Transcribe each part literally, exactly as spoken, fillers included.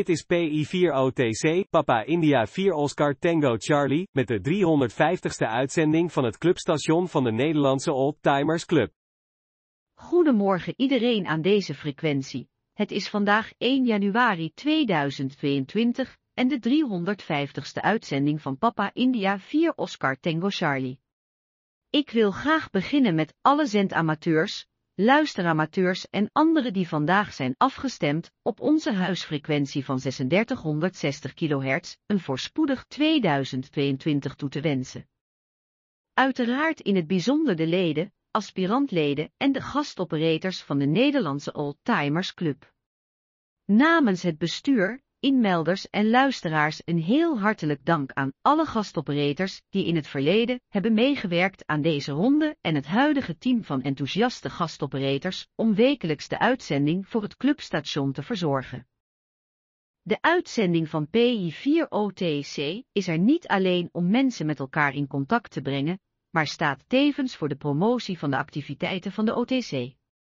Dit is P I vier O T C, Papa India vier Oscar Tango Charlie, met de driehonderdvijftigste uitzending van het clubstation van de Nederlandse Oldtimers Club. Goedemorgen iedereen aan deze frequentie. Het is vandaag één januari tweeduizend tweeëntwintig en de driehonderdvijftigste uitzending van Papa India vier Oscar Tango Charlie. Ik wil graag beginnen met alle zendamateurs, luisteramateurs en anderen die vandaag zijn afgestemd op onze huisfrequentie van drieduizendzeshonderdzestig kilohertz, een voorspoedig tweeduizend tweeëntwintig toe te wensen. Uiteraard in het bijzonder de leden, aspirantleden en de gastoperators van de Nederlandse Oldtimers Club. Namens het bestuur, inmelders en luisteraars een heel hartelijk dank aan alle gastoperators die in het verleden hebben meegewerkt aan deze ronde en het huidige team van enthousiaste gastoperators om wekelijks de uitzending voor het clubstation te verzorgen. De uitzending van P I vier O T C is er niet alleen om mensen met elkaar in contact te brengen, maar staat tevens voor de promotie van de activiteiten van de O T C.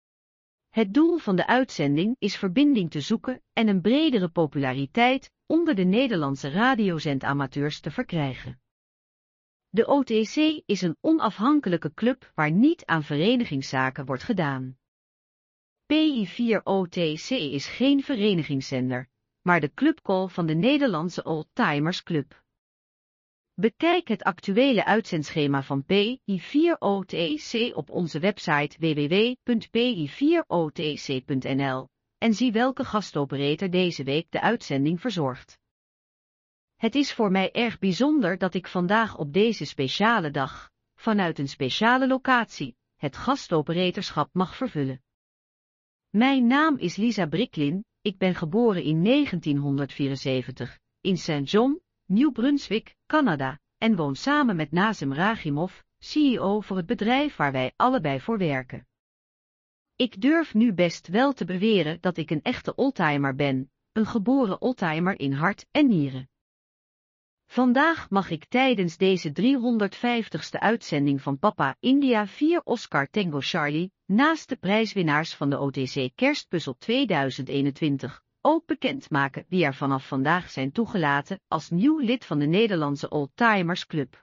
Het doel van de uitzending is verbinding te zoeken en een bredere populariteit onder de Nederlandse radiozendamateurs te verkrijgen. De O T C is een onafhankelijke club waar niet aan verenigingszaken wordt gedaan. P I vier O T C is geen verenigingszender, maar de clubcall van de Nederlandse Oldtimers Club. Bekijk het actuele uitzendschema van P I vier O T C op onze website w w w punt p i vier o t c punt n l en zie welke gastoperator deze week de uitzending verzorgt. Het is voor mij erg bijzonder dat ik vandaag op deze speciale dag, vanuit een speciale locatie, het gastoperatorschap mag vervullen. Mijn naam is Lisa Bricklin, ik ben geboren in negentienhonderdvierenzeventig, in Saint John, New Brunswick, Canada, en woon samen met Nazem Ragimov, C E O voor het bedrijf waar wij allebei voor werken. Ik durf nu best wel te beweren dat ik een echte oldtimer ben, een geboren oldtimer in hart en nieren. Vandaag mag ik tijdens deze driehonderdvijftigste uitzending van Papa India vier Oscar Tango Charlie, naast de prijswinnaars van de O T C Kerstpuzzel tweeduizend eenentwintig, ook bekendmaken wie er vanaf vandaag zijn toegelaten als nieuw lid van de Nederlandse Oldtimers Club.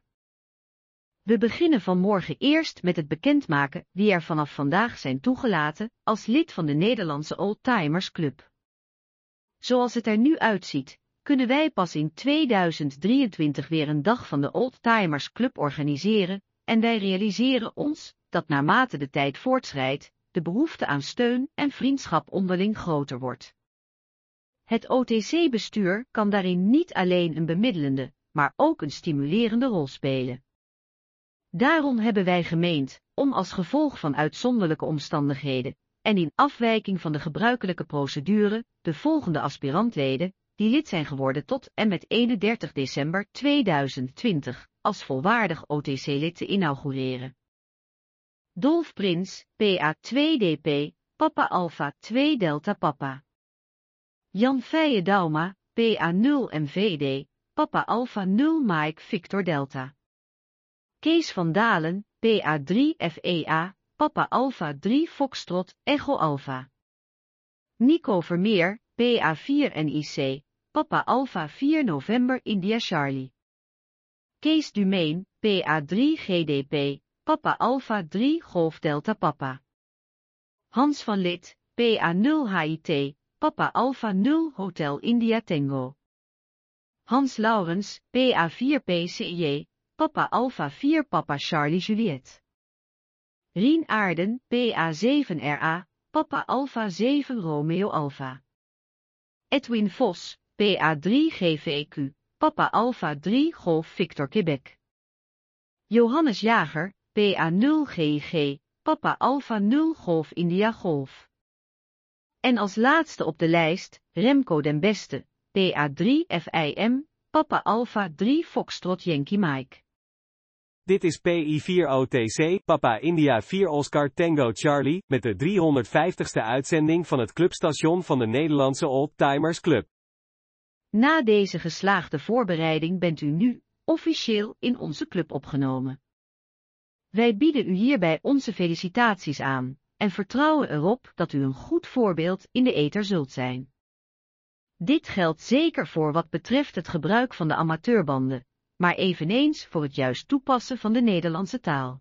We beginnen vanmorgen eerst met het bekendmaken wie er vanaf vandaag zijn toegelaten als lid van de Nederlandse Oldtimers Club. Zoals het er nu uitziet, kunnen wij pas in tweeduizend drieëntwintig weer een dag van de Oldtimers Club organiseren, en wij realiseren ons dat naarmate de tijd voortschrijdt, de behoefte aan steun en vriendschap onderling groter wordt. Het O T C-bestuur kan daarin niet alleen een bemiddelende, maar ook een stimulerende rol spelen. Daarom hebben wij gemeend, om als gevolg van uitzonderlijke omstandigheden, en in afwijking van de gebruikelijke procedure, de volgende aspirantleden, die lid zijn geworden tot en met eenendertig december tweeduizend twintig, als volwaardig O T C-lid te inaugureren. Dolf Prins, P A twee D P, Papa Alpha twee Delta Papa. Jan Feije Dauma, P A nul M V D, Papa Alpha nul Mike Victor Delta. Kees van Dalen, P A drie F E A, Papa Alpha drie Foxtrot, Echo Alpha. Nico Vermeer, P A vier N I C, Papa Alpha vier November India Charlie. Kees Dumain, P A drie G D P, Papa Alpha drie Golf Delta Papa. Hans van Lid, P A nul H I T, Papa Alpha nul Hotel India Tango. Hans Laurens, P A vier P C J, Papa Alpha vier Papa Charlie Juliet. Rien Aarden, P A zeven R A, Papa Alpha zeven Romeo Alpha. Edwin Vos, P A drie G V Q, Papa Alpha drie Golf Victor Quebec. Johannes Jager, P A nul G I G, Papa Alpha nul Golf India Golf. En als laatste op de lijst, Remco den Beste, P A drie F I M, Papa Alpha drie Foxtrot Yankee Mike. Dit is P I vier O T C, Papa India vier Oscar Tango Charlie, met de driehonderdvijftigste uitzending van het clubstation van de Nederlandse Oldtimers Club. Na deze geslaagde voorbereiding bent u nu, officieel, in onze club opgenomen. Wij bieden u hierbij onze felicitaties aan, en vertrouwen erop dat u een goed voorbeeld in de ether zult zijn. Dit geldt zeker voor wat betreft het gebruik van de amateurbanden, maar eveneens voor het juist toepassen van de Nederlandse taal.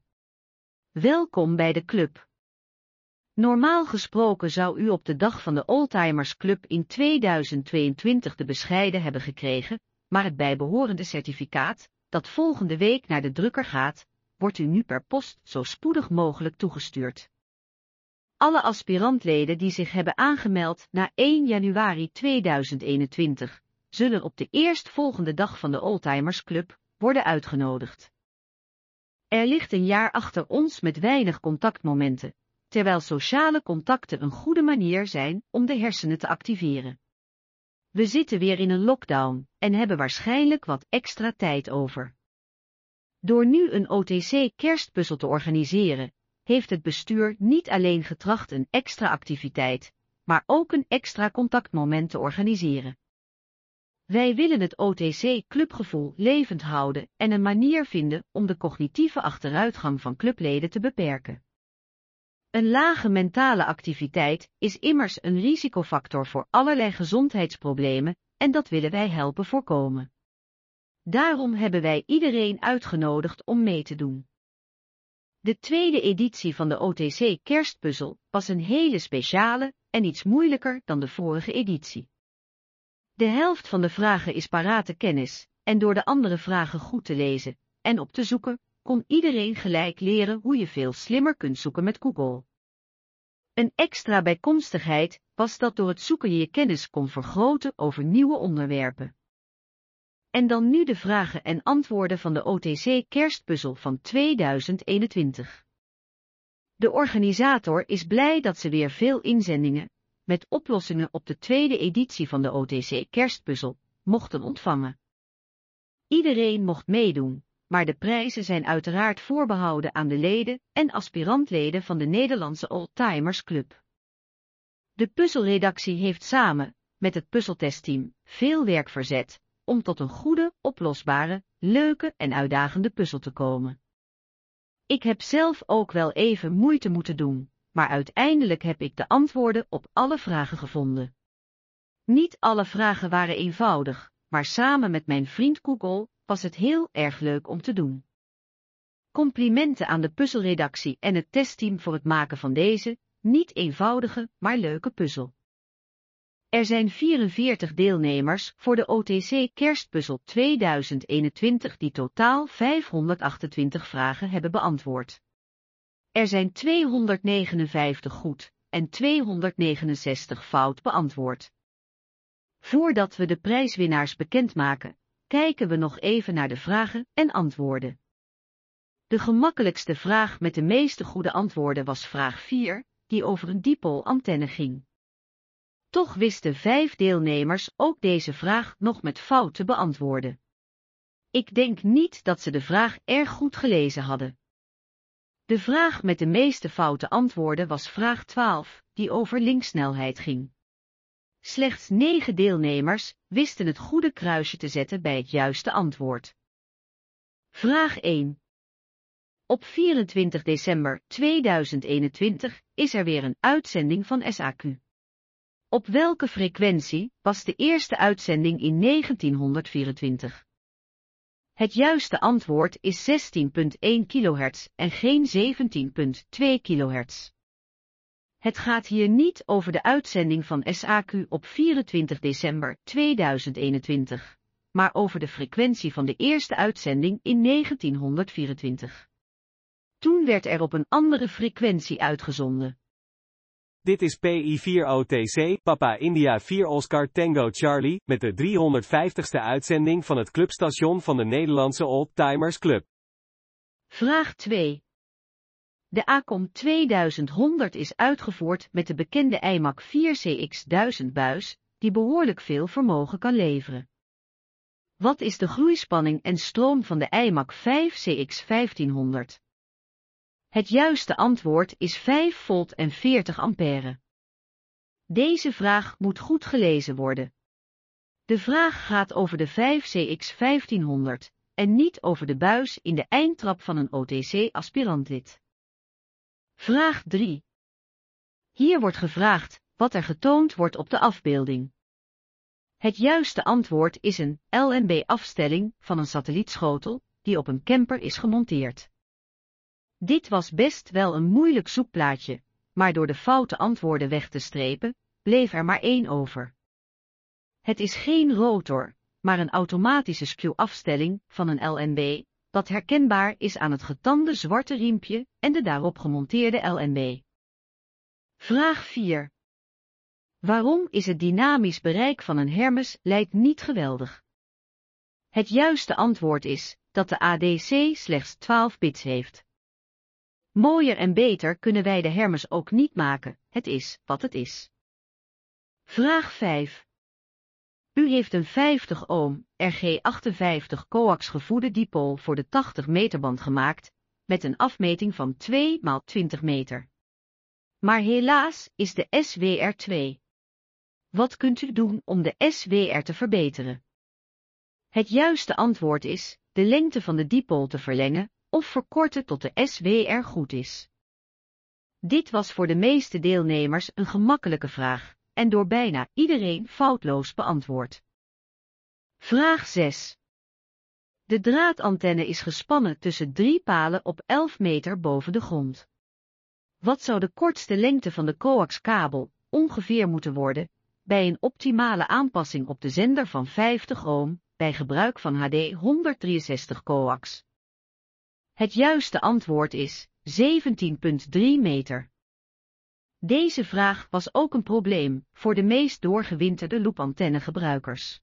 Welkom bij de club. Normaal gesproken zou u op de dag van de Oldtimers Club in tweeduizend tweeëntwintig de bescheiden hebben gekregen, maar het bijbehorende certificaat, dat volgende week naar de drukker gaat, wordt u nu per post zo spoedig mogelijk toegestuurd. Alle aspirantleden die zich hebben aangemeld na één januari tweeduizend eenentwintig, zullen op de eerstvolgende dag van de Oldtimers Club worden uitgenodigd. Er ligt een jaar achter ons met weinig contactmomenten, terwijl sociale contacten een goede manier zijn om de hersenen te activeren. We zitten weer in een lockdown en hebben waarschijnlijk wat extra tijd over. Door nu een O T C-kerstpuzzel te organiseren, heeft het bestuur niet alleen getracht een extra activiteit, maar ook een extra contactmoment te organiseren. Wij willen het O T C-clubgevoel levend houden en een manier vinden om de cognitieve achteruitgang van clubleden te beperken. Een lage mentale activiteit is immers een risicofactor voor allerlei gezondheidsproblemen en dat willen wij helpen voorkomen. Daarom hebben wij iedereen uitgenodigd om mee te doen. De tweede editie van de O T C-kerstpuzzel was een hele speciale en iets moeilijker dan de vorige editie. De helft van de vragen is parate kennis, en door de andere vragen goed te lezen en op te zoeken, kon iedereen gelijk leren hoe je veel slimmer kunt zoeken met Google. Een extra bijkomstigheid was dat door het zoeken je je kennis kon vergroten over nieuwe onderwerpen. En dan nu de vragen en antwoorden van de O T C-kerstpuzzel van tweeduizend eenentwintig. De organisator is blij dat ze weer veel inzendingen, met oplossingen op de tweede editie van de O T C-kerstpuzzel, mochten ontvangen. Iedereen mocht meedoen, maar de prijzen zijn uiteraard voorbehouden aan de leden en aspirantleden van de Nederlandse Oldtimers Club. De puzzelredactie heeft samen, met het puzzeltestteam, veel werk verzet, om tot een goede, oplosbare, leuke en uitdagende puzzel te komen. Ik heb zelf ook wel even moeite moeten doen, maar uiteindelijk heb ik de antwoorden op alle vragen gevonden. Niet alle vragen waren eenvoudig, maar samen met mijn vriend Google was het heel erg leuk om te doen. Complimenten aan de puzzelredactie en het testteam voor het maken van deze, niet eenvoudige, maar leuke puzzel. Er zijn vierenveertig deelnemers voor de O T C-kerstpuzzel tweeduizend eenentwintig die totaal vijfhonderdachtentwintig vragen hebben beantwoord. Er zijn tweehonderdnegenenvijftig goed en tweehonderdnegenenzestig fout beantwoord. Voordat we de prijswinnaars bekendmaken, kijken we nog even naar de vragen en antwoorden. De gemakkelijkste vraag met de meeste goede antwoorden was vraag vier, die over een dipoolantenne ging. Toch wisten vijf deelnemers ook deze vraag nog met fout te beantwoorden. Ik denk niet dat ze de vraag erg goed gelezen hadden. De vraag met de meeste foute antwoorden was vraag twaalf, die over linksnelheid ging. Slechts negen deelnemers wisten het goede kruisje te zetten bij het juiste antwoord. Vraag één. Op vierentwintig december tweeduizend eenentwintig is er weer een uitzending van S A Q. Op welke frequentie was de eerste uitzending in negentienhonderdvierentwintig? Het juiste antwoord is zestien komma één kilohertz en geen zeventien komma twee kilohertz. Het gaat hier niet over de uitzending van S A Q op vierentwintig december tweeduizend eenentwintig, maar over de frequentie van de eerste uitzending in negentienhonderdvierentwintig. Toen werd er op een andere frequentie uitgezonden. Dit is P I vier O T C, Papa India vier Oscar Tango Charlie, met de driehonderdvijftigste uitzending van het clubstation van de Nederlandse Oldtimers Club. Vraag twee. De A C O M tweeduizendhonderd is uitgevoerd met de bekende I M A C vier C X duizend buis, die behoorlijk veel vermogen kan leveren. Wat is de groeispanning en stroom van de I M A C vijf C X vijftienhonderd? Het juiste antwoord is vijf volt en veertig ampère. Deze vraag moet goed gelezen worden. De vraag gaat over de vijf C X vijftienhonderd en niet over de buis in de eindtrap van een O T C-aspirantlid. Vraag drie. Hier wordt gevraagd wat er getoond wordt op de afbeelding. Het juiste antwoord is een L N B-afstelling van een satellietschotel die op een camper is gemonteerd. Dit was best wel een moeilijk zoekplaatje, maar door de foute antwoorden weg te strepen, bleef er maar één over. Het is geen rotor, maar een automatische skew-afstelling van een L N B, dat herkenbaar is aan het getande zwarte riempje en de daarop gemonteerde L N B. Vraag vier. Waarom is het dynamisch bereik van een Hermes Lite niet geweldig? Het juiste antwoord is dat de A D C slechts twaalf bits heeft. Mooier en beter kunnen wij de Hermes ook niet maken, het is wat het is. Vraag vijf. U heeft een vijftig ohm R G achtenvijftig coax gevoede dipool voor de tachtig meter band gemaakt, met een afmeting van twee maal twintig meter. Maar helaas is de S W R twee. Wat kunt u doen om de S W R te verbeteren? Het juiste antwoord is de lengte van de dipool te verlengen of verkorten tot de S W R goed is. Dit was voor de meeste deelnemers een gemakkelijke vraag en door bijna iedereen foutloos beantwoord. Vraag zes. De draadantenne is gespannen tussen drie palen op elf meter boven de grond. Wat zou de kortste lengte van de coaxkabel ongeveer moeten worden bij een optimale aanpassing op de zender van vijftig ohm bij gebruik van H D honderddrieënzestig coax? Het juiste antwoord is zeventien komma drie meter. Deze vraag was ook een probleem voor de meest doorgewinterde loopantenne-gebruikers.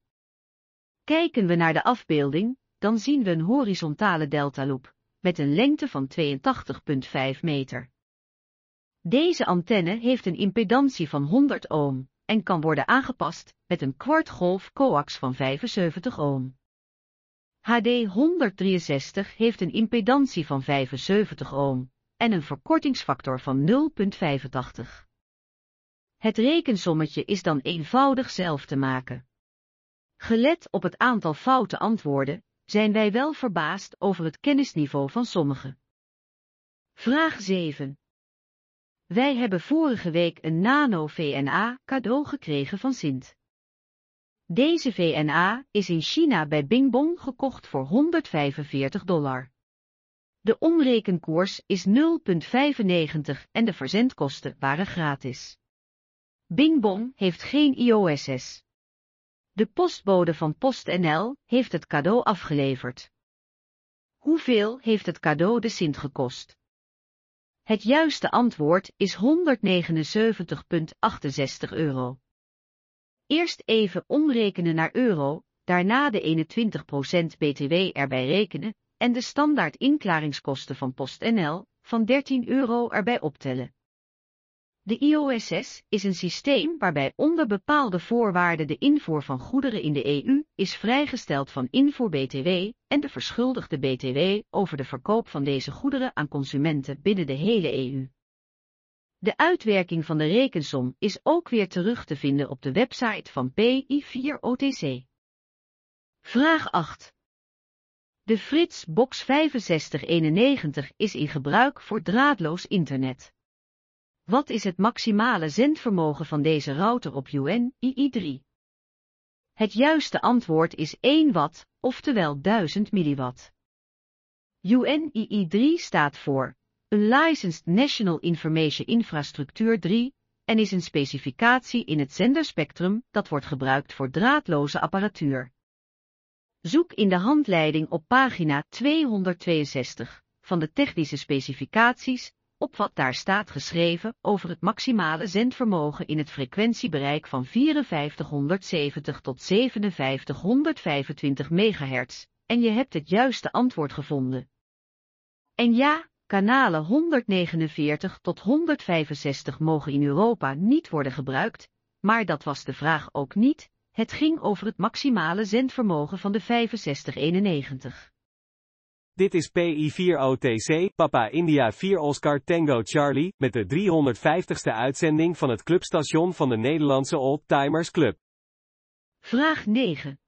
Kijken we naar de afbeelding, dan zien we een horizontale deltaloop met een lengte van tweeëntachtig komma vijf meter. Deze antenne heeft een impedantie van honderd ohm en kan worden aangepast met een kwartgolf coax van vijfenzeventig ohm. H D honderddrieënzestig heeft een impedantie van vijfenzeventig ohm en een verkortingsfactor van nul komma vijfentachtig. Het rekensommetje is dan eenvoudig zelf te maken. Gelet op het aantal foute antwoorden, zijn wij wel verbaasd over het kennisniveau van sommigen. Vraag zeven. Wij hebben vorige week een Nano V N A cadeau gekregen van Sint. Deze V N A is in China bij Bingbong gekocht voor honderdvijfenveertig dollar. De omrekenkoers is nul komma vijfennegentig en de verzendkosten waren gratis. Bingbong heeft geen I O S S. De postbode van PostNL heeft het cadeau afgeleverd. Hoeveel heeft het cadeau de Sint gekost? Het juiste antwoord is honderdnegenenzeventig komma achtenzestig euro. Eerst even omrekenen naar euro, daarna de eenentwintig procent B T W erbij rekenen en de standaard inklaringskosten van PostNL van dertien euro erbij optellen. De I O S S is een systeem waarbij onder bepaalde voorwaarden de invoer van goederen in de E U is vrijgesteld van invoer B T W en de verschuldigde B T W over de verkoop van deze goederen aan consumenten binnen de hele E U. De uitwerking van de rekensom is ook weer terug te vinden op de website van P I vier O T C. Vraag acht. De Frits Box vijfenzestig eenennegentig is in gebruik voor draadloos internet. Wat is het maximale zendvermogen van deze router op U N I I drie? Het juiste antwoord is één watt, oftewel duizend milliwatt. U N I I drie staat voor Unlicensed National Information Infrastructure drie en is een specificatie in het zenderspectrum dat wordt gebruikt voor draadloze apparatuur. Zoek in de handleiding op pagina tweehonderdtweeënzestig van de technische specificaties op wat daar staat geschreven over het maximale zendvermogen in het frequentiebereik van vierenvijftighonderdzeventig tot zevenenvijftighonderdvijfentwintig megahertz, en je hebt het juiste antwoord gevonden. En ja, kanalen honderdnegenenveertig tot honderdvijfenzestig mogen in Europa niet worden gebruikt, maar dat was de vraag ook niet, het ging over het maximale zendvermogen van de vijfenzestig eenennegentig. Dit is P I vier O T C, Papa India vier Oscar Tango Charlie, met de driehonderdvijftigste uitzending van het clubstation van de Nederlandse Old Timers Club. Vraag negen.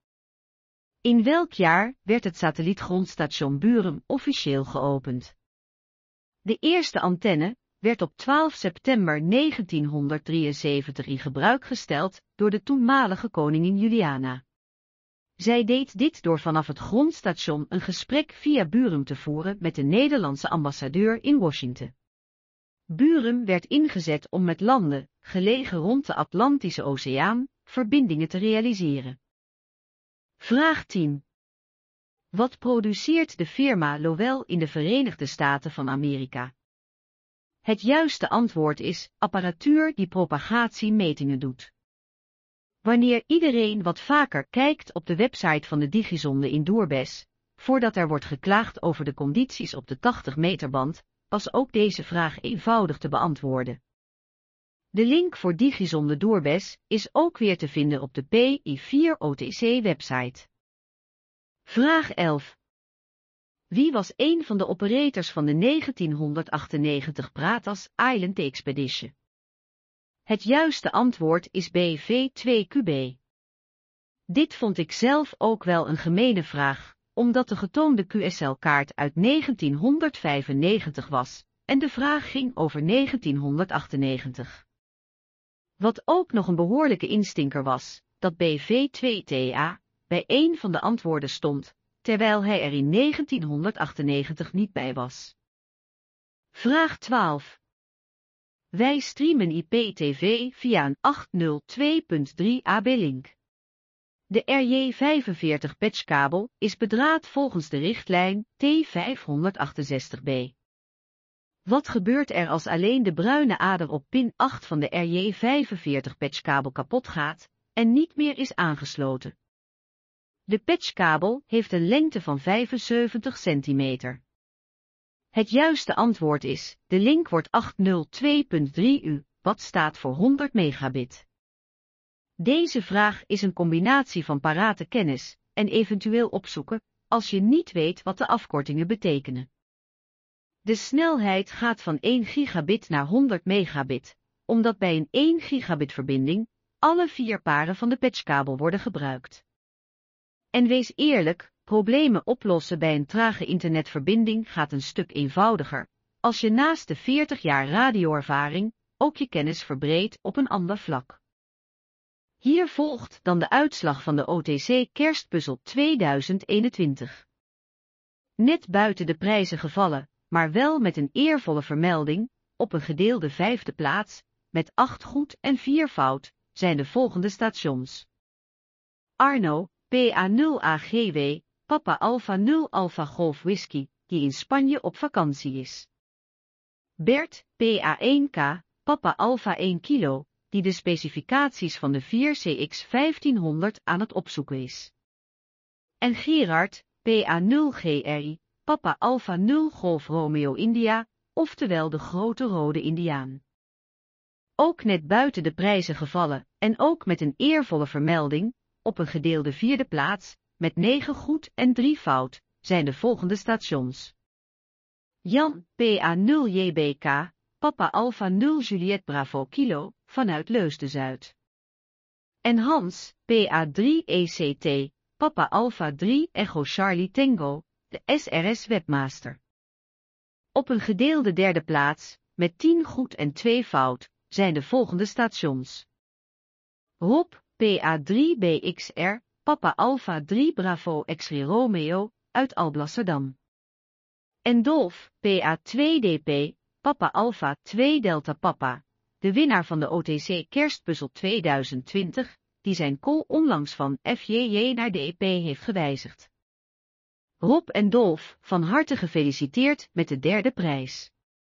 In welk jaar werd het satellietgrondstation Burum officieel geopend? De eerste antenne, werd op twaalf september negentienhonderddrieënzeventig in gebruik gesteld door de toenmalige koningin Juliana. Zij deed dit door vanaf het grondstation een gesprek via Burum te voeren met de Nederlandse ambassadeur in Washington. Burum werd ingezet om met landen, gelegen rond de Atlantische Oceaan, verbindingen te realiseren. Vraag tien. Wat produceert de firma Lowell in de Verenigde Staten van Amerika? Het juiste antwoord is apparatuur die propagatiemetingen doet. Wanneer iedereen wat vaker kijkt op de website van de Digizonde in Dourbes, voordat er wordt geklaagd over de condities op de tachtig meter band, was ook deze vraag eenvoudig te beantwoorden. De link voor Digizonde Dourbes is ook weer te vinden op de P I vier O T C website. Vraag elf. Wie was een van de operators van de negentienhonderdachtennegentig Pratas Island Expedition? Het juiste antwoord is B V twee Q B. Dit vond ik zelf ook wel een gemene vraag, omdat de getoonde Q S L-kaart uit negentienhonderdvijfennegentig was, en de vraag ging over negentienhonderdachtennegentig. Wat ook nog een behoorlijke instinker was, dat B V twee T A bij één van de antwoorden stond, terwijl hij er in negentienhonderdachtennegentig niet bij was. Vraag twaalf. Wij streamen I P T V via een achthonderdtwee punt drie A B-link. De R J vijfenveertig patchkabel is bedraad volgens de richtlijn T vijfhonderdachtenzestig B. Wat gebeurt er als alleen de bruine ader op pin acht van de R J vijfenveertig patchkabel kapot gaat en niet meer is aangesloten? De patchkabel heeft een lengte van vijfenzeventig centimeter. Het juiste antwoord is, de link wordt achthonderdtwee punt drie U, wat staat voor honderd megabit. Deze vraag is een combinatie van parate kennis en eventueel opzoeken, als je niet weet wat de afkortingen betekenen. De snelheid gaat van één gigabit naar honderd megabit, omdat bij een één gigabit verbinding alle vier paren van de patchkabel worden gebruikt. En wees eerlijk, problemen oplossen bij een trage internetverbinding gaat een stuk eenvoudiger, als je naast de veertig jaar radioervaring ook je kennis verbreedt op een ander vlak. Hier volgt dan de uitslag van de O T C Kerstpuzzel tweeduizend eenentwintig. Net buiten de prijzen gevallen, maar wel met een eervolle vermelding, op een gedeelde vijfde plaats, met acht goed en vier fout, zijn de volgende stations. Arno, P A nul A G W, Papa Alpha nul Alpha Golf Whisky, die in Spanje op vakantie is. Bert, P A één K, Papa Alpha één kilo, die de specificaties van de vier C X vijftienhonderd aan het opzoeken is. En Gerard, P A nul G R I, Papa Alpha nul Golf Romeo India, oftewel de grote rode Indiaan. Ook net buiten de prijzen gevallen, en ook met een eervolle vermelding, op een gedeelde vierde plaats, met negen goed en drie fout, zijn de volgende stations. Jan, P A nul J B K, Papa Alpha nul Juliet Bravo Kilo, vanuit Leusden-Zuid. En Hans, P A drie E C T, Papa Alpha drie Echo Charlie Tango, de S R S Webmaster. Op een gedeelde derde plaats, met tien goed en twee fout, zijn de volgende stations. Rob, P A drie B X R, Papa Alpha drie Bravo X-ray Romeo, uit Alblasserdam. En Dolf, P A twee D P, Papa Alpha twee Delta Papa, de winnaar van de O T C Kerstpuzzel tweeduizend twintig, die zijn call onlangs van F J J naar D E P heeft gewijzigd. Rob en Dolf, van harte gefeliciteerd met de derde prijs.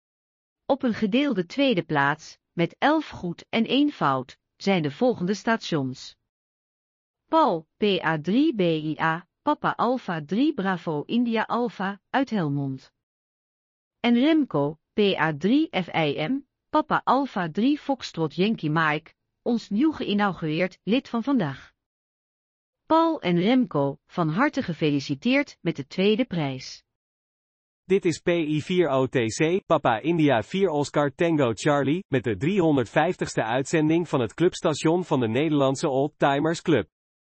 Op een gedeelde tweede plaats, met elf goed en één fout, zijn de volgende stations. Paul, P A drie B I A, Papa Alpha drie Bravo India Alpha, uit Helmond. En Remco, P A drie F I M, Papa Alpha drie Foxtrot Yankee Mike, ons nieuw geïnaugureerd lid van vandaag. Paul en Remco, van harte gefeliciteerd met de tweede prijs. Dit is P I vier O T C, Papa India vier Oscar Tango Charlie, met de driehonderdvijftigste uitzending van het clubstation van de Nederlandse Oldtimers Club.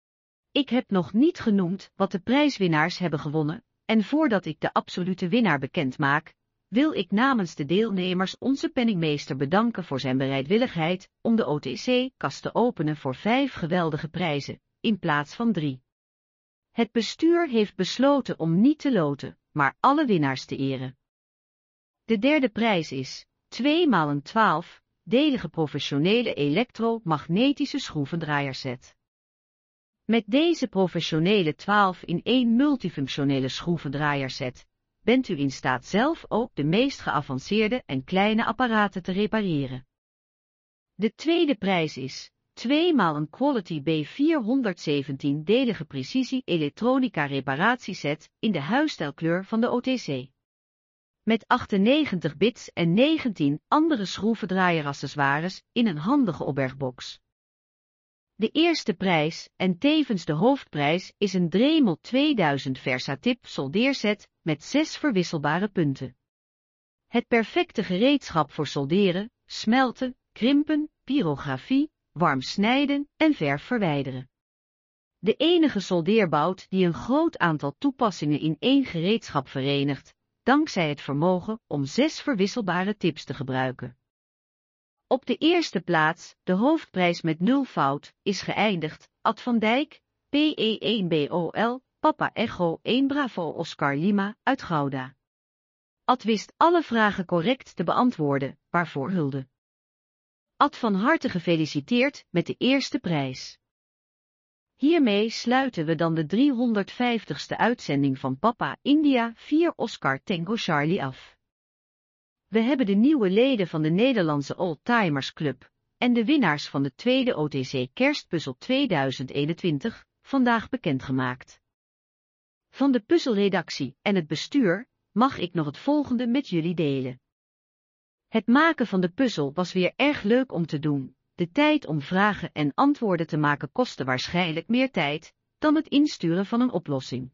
Ik heb nog niet genoemd wat de prijswinnaars hebben gewonnen, en voordat ik de absolute winnaar bekend maak, wil ik namens de deelnemers onze penningmeester bedanken voor zijn bereidwilligheid om de O T C-kast te openen voor vijf geweldige prijzen, in plaats van drie. Het bestuur heeft besloten om niet te loten, maar alle winnaars te eren. De derde prijs is twee maal een twaalf-delige professionele elektromagnetische schroevendraaierset. Met deze professionele twaalf in één multifunctionele schroevendraaierset bent u in staat zelf ook de meest geavanceerde en kleine apparaten te repareren. De tweede prijs is twee maal een Quality B vierhonderdzeventien-delige precisie elektronica reparatieset in de huisstijlkleur van de O T C. Met achtennegentig bits en negentien andere schroevendraaieraccessoires in een handige opbergbox. De eerste prijs, en tevens de hoofdprijs, is een Dremel tweeduizend Versatip soldeerset met zes verwisselbare punten. Het perfecte gereedschap voor solderen, smelten, krimpen, pyrografie, warm snijden en verf verwijderen. De enige soldeerbout die een groot aantal toepassingen in één gereedschap verenigt, dankzij het vermogen om zes verwisselbare tips te gebruiken. Op de eerste plaats, de hoofdprijs met nul fout, is geëindigd, Ad van Dijk, P E één B O L, Papa Echo één Bravo Oscar Lima, uit Gouda. Ad wist alle vragen correct te beantwoorden, waarvoor hulde. Ad van harte gefeliciteerd met de eerste prijs. Hiermee sluiten we dan de driehonderdvijftigste uitzending van Papa India vier Oscar Tango Charlie af. We hebben de nieuwe leden van de Nederlandse Oldtimers Club en de winnaars van de tweede O T C Kerstpuzzel tweeduizend eenentwintig vandaag bekendgemaakt. Van de puzzelredactie en het bestuur mag ik nog het volgende met jullie delen. Het maken van de puzzel was weer erg leuk om te doen. De tijd om vragen en antwoorden te maken kostte waarschijnlijk meer tijd dan het insturen van een oplossing.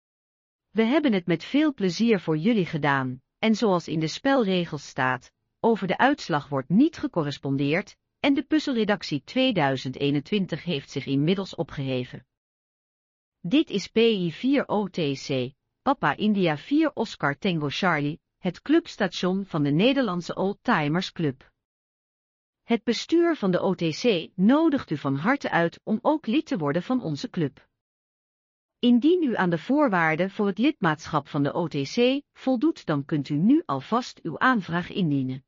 We hebben het met veel plezier voor jullie gedaan, en zoals in de spelregels staat, over de uitslag wordt niet gecorrespondeerd, en de puzzelredactie tweeduizend eenentwintig heeft zich inmiddels opgeheven. Dit is P I vier O T C, Papa India vier Oscar Tango Charlie, het clubstation van de Nederlandse Oldtimers Club. Het bestuur van de O T C nodigt u van harte uit om ook lid te worden van onze club. Indien u aan de voorwaarden voor het lidmaatschap van de O T C voldoet, dan kunt u nu alvast uw aanvraag indienen.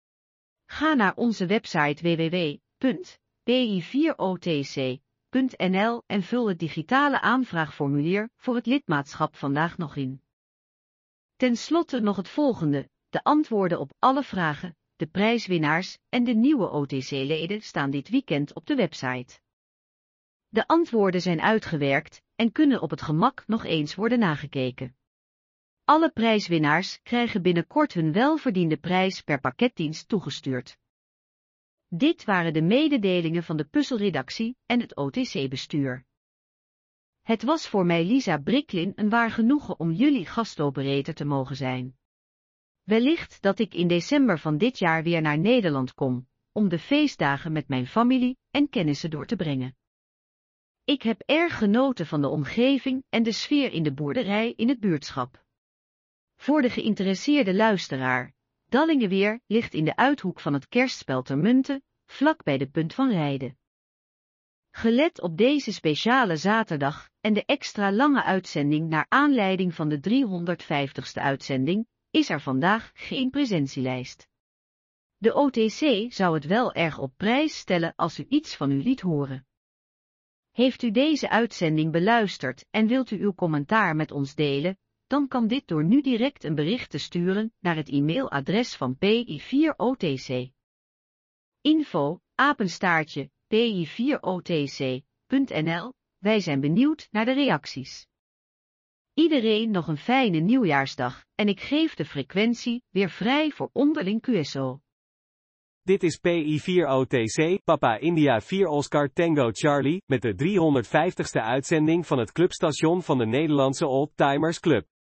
Ga naar onze website w w w punt p i vier o t c punt n l en vul het digitale aanvraagformulier voor het lidmaatschap vandaag nog in. Ten slotte nog het volgende: de antwoorden op alle vragen, de prijswinnaars en de nieuwe O T C-leden staan dit weekend op de website. De antwoorden zijn uitgewerkt en kunnen op het gemak nog eens worden nagekeken. Alle prijswinnaars krijgen binnenkort hun welverdiende prijs per pakketdienst toegestuurd. Dit waren de mededelingen van de puzzelredactie en het O T C-bestuur. Het was voor mij, Lisa Bricklin, een waar genoegen om jullie gastoperator te mogen zijn. Wellicht dat ik in december van dit jaar weer naar Nederland kom, om de feestdagen met mijn familie en kennissen door te brengen. Ik heb erg genoten van de omgeving en de sfeer in de boerderij in het buurtschap. Voor de geïnteresseerde luisteraar, Dallingeweer ligt in de uithoek van het kerstspel Termunten, vlak bij de Punt van Rijden. Gelet op deze speciale zaterdag en de extra lange uitzending naar aanleiding van de driehonderdvijftigste uitzending, is er vandaag geen presentielijst. De O T C zou het wel erg op prijs stellen als u iets van u liet horen. Heeft u deze uitzending beluisterd en wilt u uw commentaar met ons delen, dan kan dit door nu direct een bericht te sturen naar het e-mailadres van P I vier O T C. Info, apenstaartje, P I vier O T C punt n l. Wij zijn benieuwd naar de reacties. Iedereen nog een fijne nieuwjaarsdag en ik geef de frequentie weer vrij voor onderling Q S O. Dit is P I vier O T C, Papa India vier Oscar Tango Charlie, met de driehonderdvijftigste uitzending van het clubstation van de Nederlandse Oldtimers Club.